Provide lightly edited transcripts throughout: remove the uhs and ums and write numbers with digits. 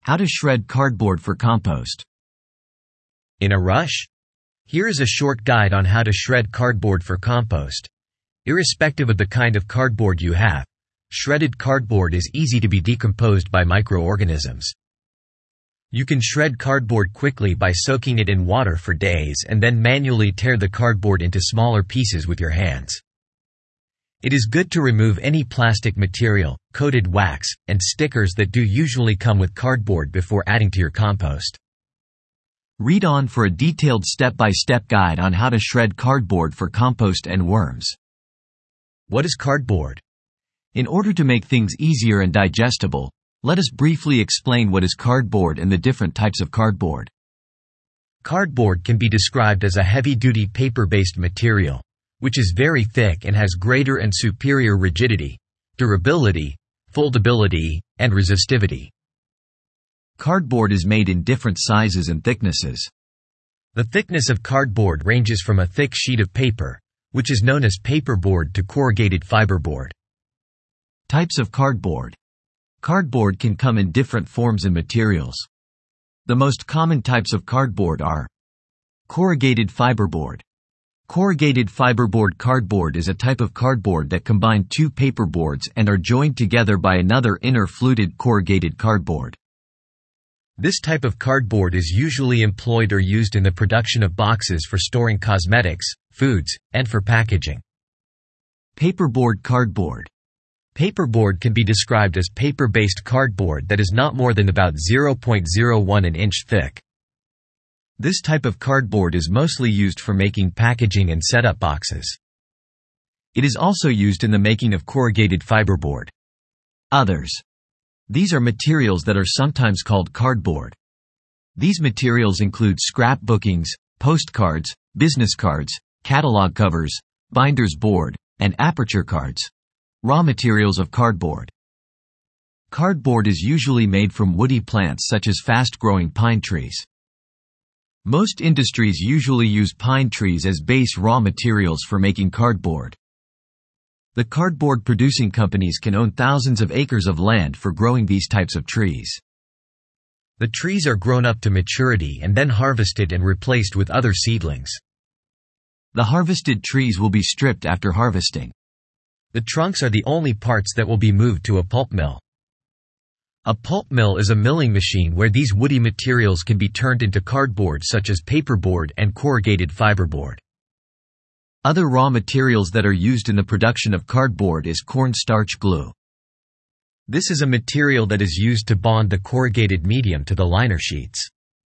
How to shred cardboard for compost. In a rush? Here is a short guide on how to shred cardboard for compost. Irrespective of the kind of cardboard you have, shredded cardboard is easy to be decomposed by microorganisms. You can shred cardboard quickly by soaking it in water for days and then manually tear the cardboard into smaller pieces with your hands. It is good to remove any plastic material, coated wax, and stickers that do usually come with cardboard before adding to your compost. Read on for a detailed step-by-step guide on how to shred cardboard for compost and worms. What is cardboard? In order to make things easier and digestible, let us briefly explain what is cardboard and the different types of cardboard. Cardboard can be described as a heavy-duty paper-based material, which is very thick and has greater and superior rigidity, durability, foldability, and resistivity. Cardboard is made in different sizes and thicknesses. The thickness of cardboard ranges from a thick sheet of paper, which is known as paperboard, to corrugated fiberboard. Types of cardboard. Cardboard can come in different forms and materials. The most common types of cardboard are corrugated fiberboard. Corrugated fiberboard cardboard is a type of cardboard that combine two paperboards and are joined together by another inner fluted corrugated cardboard. This type of cardboard is usually employed or used in the production of boxes for storing cosmetics, foods, and for packaging. Paperboard cardboard. Paperboard can be described as paper-based cardboard that is not more than about 0.01 an inch thick. This type of cardboard is mostly used for making packaging and setup boxes. It is also used in the making of corrugated fiberboard. Others. These are materials that are sometimes called cardboard. These materials include scrapbookings, postcards, business cards, catalog covers, binder's board, and aperture cards. Raw materials of cardboard. Cardboard is usually made from woody plants such as fast-growing pine trees. Most industries usually use pine trees as base raw materials for making cardboard. The cardboard producing companies can own thousands of acres of land for growing these types of trees. The trees are grown up to maturity and then harvested and replaced with other seedlings. The harvested trees will be stripped after harvesting. The trunks are the only parts that will be moved to a pulp mill. A pulp mill is a milling machine where these woody materials can be turned into cardboard such as paperboard and corrugated fiberboard. Other raw materials that are used in the production of cardboard is cornstarch glue. This is a material that is used to bond the corrugated medium to the liner sheets.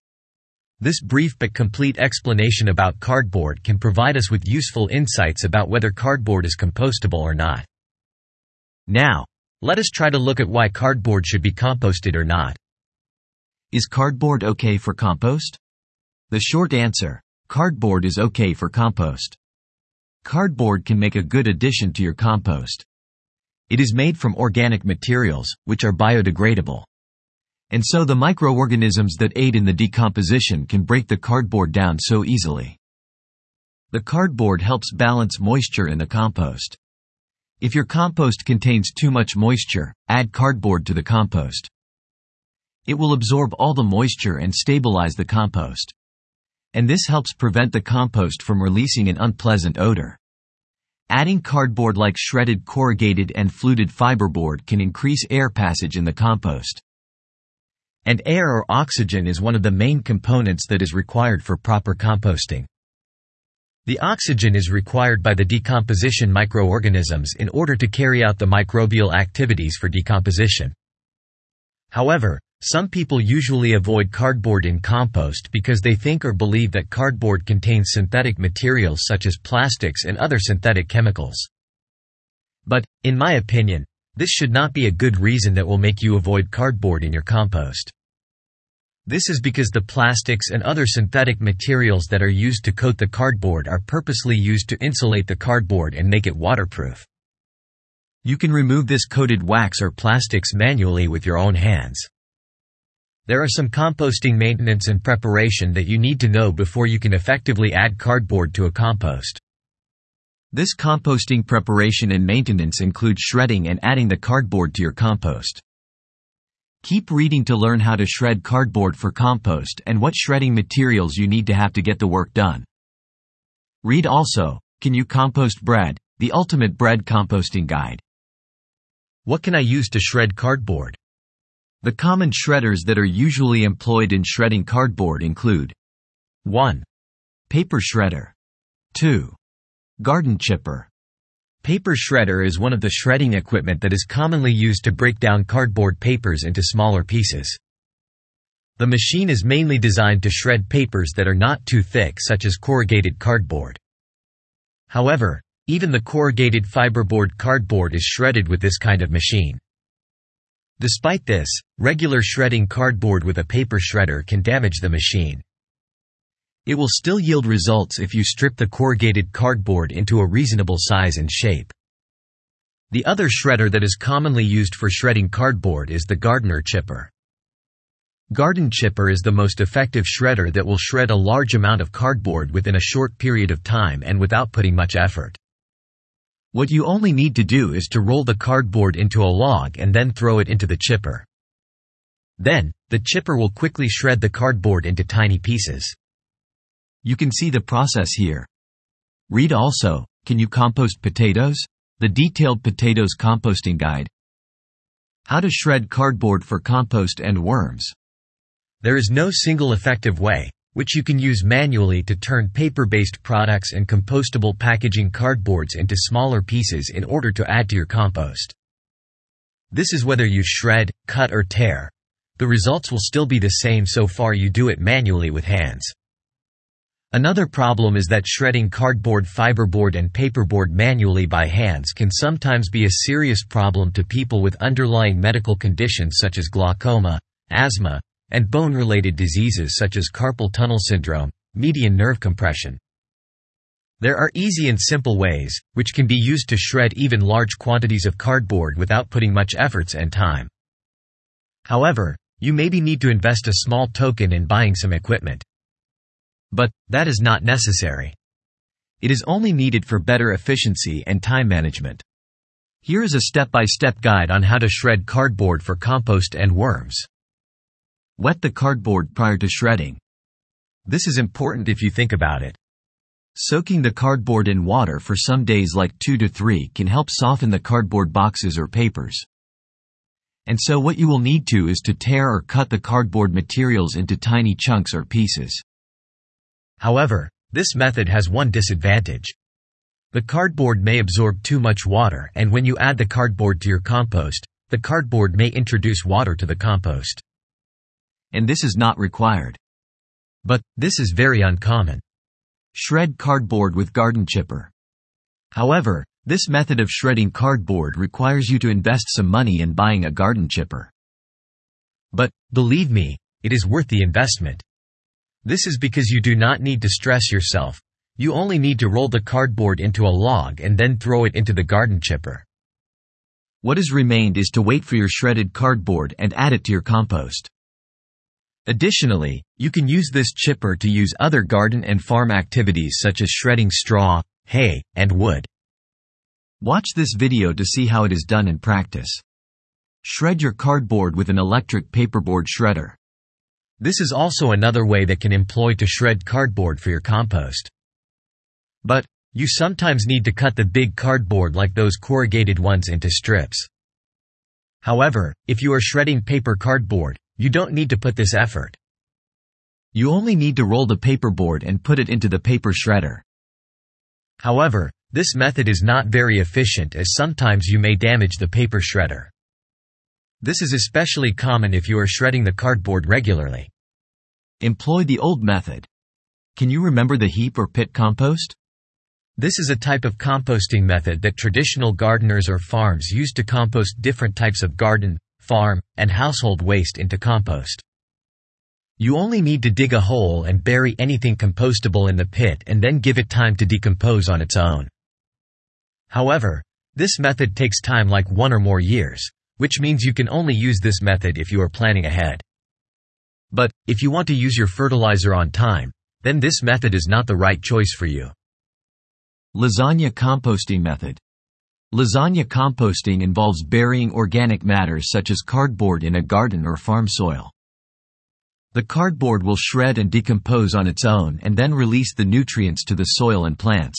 This brief but complete explanation about cardboard can provide us with useful insights about whether cardboard is compostable or not. Now, let us try to look at why cardboard should be composted or not. Is cardboard okay for compost? The short answer: cardboard is okay for compost. Cardboard can make a good addition to your compost. It is made from organic materials, which are biodegradable. And so the microorganisms that aid in the decomposition can break the cardboard down so easily. The cardboard helps balance moisture in the compost. If your compost contains too much moisture, add cardboard to the compost. It will absorb all the moisture and stabilize the compost. And this helps prevent the compost from releasing an unpleasant odor. Adding cardboard like shredded corrugated and fluted fiberboard can increase air passage in the compost. And air or oxygen is one of the main components that is required for proper composting. The oxygen is required by the decomposition microorganisms in order to carry out the microbial activities for decomposition. However, some people usually avoid cardboard in compost because they think or believe that cardboard contains synthetic materials such as plastics and other synthetic chemicals. But, in my opinion, this should not be a good reason that will make you avoid cardboard in your compost. This is because the plastics and other synthetic materials that are used to coat the cardboard are purposely used to insulate the cardboard and make it waterproof. You can remove this coated wax or plastics manually with your own hands. There are some composting maintenance and preparation that you need to know before you can effectively add cardboard to a compost. This composting preparation and maintenance includes shredding and adding the cardboard to your compost. Keep reading to learn how to shred cardboard for compost and what shredding materials you need to have to get the work done. Read also, Can You Compost Bread? The Ultimate Bread Composting Guide. What can I use to shred cardboard? The common shredders that are usually employed in shredding cardboard include 1. Paper shredder. 2. Garden chipper. Paper shredder is one of the shredding equipment that is commonly used to break down cardboard papers into smaller pieces. The machine is mainly designed to shred papers that are not too thick, such as corrugated cardboard. However, even the corrugated fiberboard cardboard is shredded with this kind of machine. Despite this, regular shredding cardboard with a paper shredder can damage the machine. It will still yield results if you strip the corrugated cardboard into a reasonable size and shape. The other shredder that is commonly used for shredding cardboard is the gardener chipper. Garden chipper is the most effective shredder that will shred a large amount of cardboard within a short period of time and without putting much effort. What you only need to do is to roll the cardboard into a log and then throw it into the chipper. Then, the chipper will quickly shred the cardboard into tiny pieces. You can see the process here. Read also, Can You Compost Potatoes? The Detailed Potatoes Composting Guide. How to shred cardboard for compost and worms. There is no single effective way, which you can use manually to turn paper-based products and compostable packaging cardboards into smaller pieces in order to add to your compost. This is whether you shred, cut or tear. The results will still be the same so far you do it manually with hands. Another problem is that shredding cardboard, fiberboard and paperboard manually by hands can sometimes be a serious problem to people with underlying medical conditions such as glaucoma, asthma, and bone-related diseases such as carpal tunnel syndrome, median nerve compression. There are easy and simple ways, which can be used to shred even large quantities of cardboard without putting much efforts and time. However, you maybe need to invest a small token in buying some equipment. But that is not necessary. It is only needed for better efficiency and time management. Here is a step-by-step guide on how to shred cardboard for compost and worms. Wet the cardboard prior to shredding. This is important if you think about it. Soaking the cardboard in water for some days, like 2 to 3, can help soften the cardboard boxes or papers. And so what you will need to is to tear or cut the cardboard materials into tiny chunks or pieces. However, this method has one disadvantage. The cardboard may absorb too much water, and when you add the cardboard to your compost, the cardboard may introduce water to the compost. And this is not required. But this is very uncommon. Shred cardboard with garden chipper. However, this method of shredding cardboard requires you to invest some money in buying a garden chipper. But, believe me, it is worth the investment. This is because you do not need to stress yourself. You only need to roll the cardboard into a log and then throw it into the garden chipper. What is remained is to wait for your shredded cardboard and add it to your compost. Additionally, you can use this chipper to use other garden and farm activities such as shredding straw, hay, and wood. Watch this video to see how it is done in practice. Shred your cardboard with an electric paperboard shredder. This is also another way that can employ to shred cardboard for your compost. But, you sometimes need to cut the big cardboard like those corrugated ones into strips. However, if you are shredding paper cardboard, you don't need to put this effort. You only need to roll the paperboard and put it into the paper shredder. However, this method is not very efficient, as sometimes you may damage the paper shredder. This is especially common if you are shredding the cardboard regularly. Employ the old method. Can you remember the heap or pit compost? This is a type of composting method that traditional gardeners or farms use to compost different types of garden, farm, and household waste into compost. You only need to dig a hole and bury anything compostable in the pit and then give it time to decompose on its own. However, this method takes time, like 1 or more years, which means you can only use this method if you are planning ahead. But, if you want to use your fertilizer on time, then this method is not the right choice for you. Lasagna composting method. Lasagna composting involves burying organic matter such as cardboard in a garden or farm soil. The cardboard will shred and decompose on its own and then release the nutrients to the soil and plants.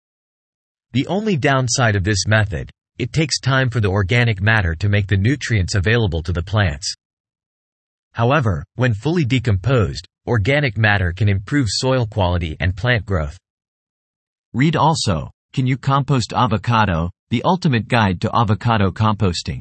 The only downside of this method, it takes time for the organic matter to make the nutrients available to the plants. However, when fully decomposed, organic matter can improve soil quality and plant growth. Read also, Can You Compost Avocado? The Ultimate Guide to Avocado Composting.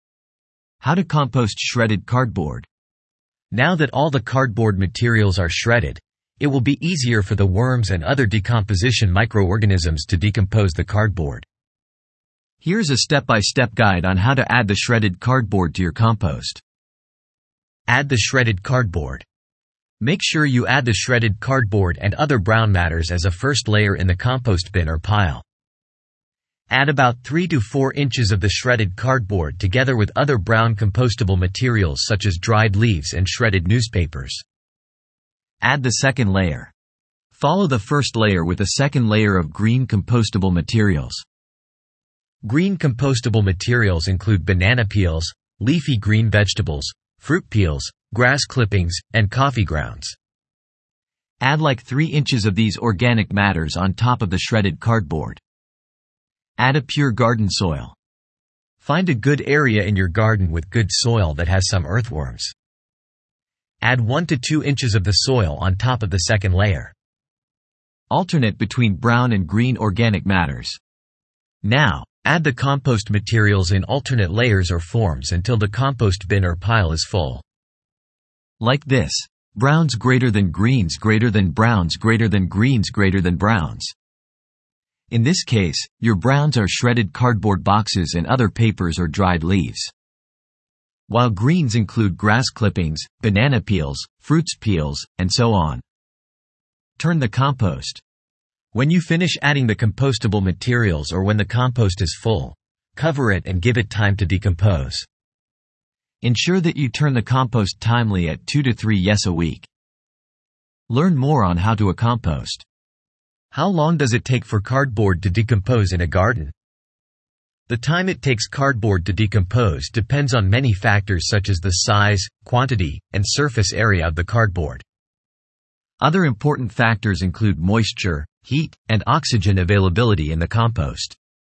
How to compost shredded cardboard. Now that all the cardboard materials are shredded, it will be easier for the worms and other decomposition microorganisms to decompose the cardboard. Here's a step-by-step guide on how to add the shredded cardboard to your compost. Add the shredded cardboard. Make sure you add the shredded cardboard and other brown matters as a first layer in the compost bin or pile. Add about 3 to 4 inches of the shredded cardboard together with other brown compostable materials such as dried leaves and shredded newspapers. Add the second layer. Follow the first layer with a second layer of green compostable materials. Green compostable materials include banana peels, leafy green vegetables, fruit peels, grass clippings, and coffee grounds. Add like 3 inches of these organic matters on top of the shredded cardboard. Add a pure garden soil. Find a good area in your garden with good soil that has some earthworms. Add 1 to 2 inches of the soil on top of the second layer. Alternate between brown and green organic matters. Now, add the compost materials in alternate layers or forms until the compost bin or pile is full. Like this. Browns greater than greens greater than browns greater than greens greater than browns. In this case, your browns are shredded cardboard boxes and other papers or dried leaves. While greens include grass clippings, banana peels, fruits peels, and so on. Turn the compost. When you finish adding the compostable materials or when the compost is full, cover it and give it time to decompose. Ensure that you turn the compost timely at 2 to 3 yes a week. Learn more on how to compost. How long does it take for cardboard to decompose in a garden? The time it takes cardboard to decompose depends on many factors such as the size, quantity, and surface area of the cardboard. Other important factors include moisture, heat, and oxygen availability in the compost.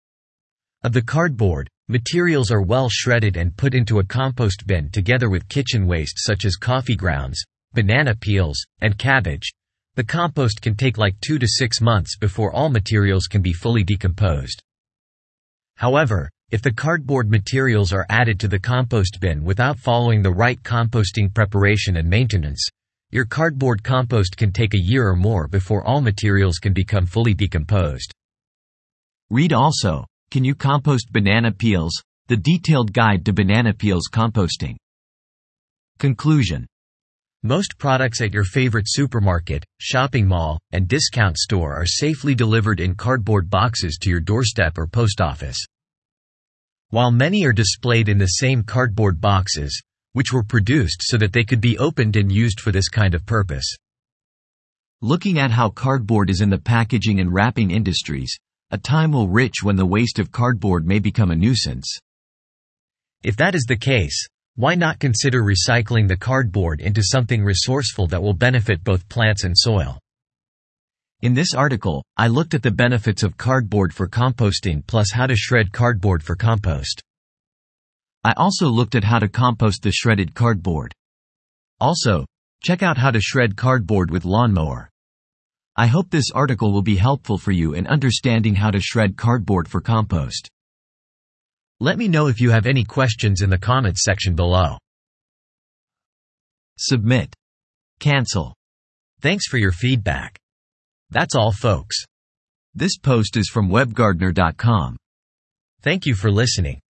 Of the cardboard, materials are well shredded and put into a compost bin together with kitchen waste such as coffee grounds, banana peels, and cabbage. The compost can take like 2 to 6 months before all materials can be fully decomposed. However, if the cardboard materials are added to the compost bin without following the right composting preparation and maintenance, your cardboard compost can take a year or more before all materials can become fully decomposed. Read also, Can You Compost Banana Peels? The Detailed Guide to Banana Peels Composting. Conclusion. Most products at your favorite supermarket, shopping mall, and discount store are safely delivered in cardboard boxes to your doorstep or post office. While many are displayed in the same cardboard boxes, which were produced so that they could be opened and used for this kind of purpose. Looking at how cardboard is in the packaging and wrapping industries, a time will reach when the waste of cardboard may become a nuisance. If that is the case, why not consider recycling the cardboard into something resourceful that will benefit both plants and soil? In this article, I looked at the benefits of cardboard for composting plus how to shred cardboard for compost. I also looked at how to compost the shredded cardboard. Also, check out how to shred cardboard with lawnmower. I hope this article will be helpful for you in understanding how to shred cardboard for compost. Let me know if you have any questions in the comments section below. Submit. Cancel. Thanks for your feedback. That's all, folks. This post is from webgardener.com. Thank you for listening.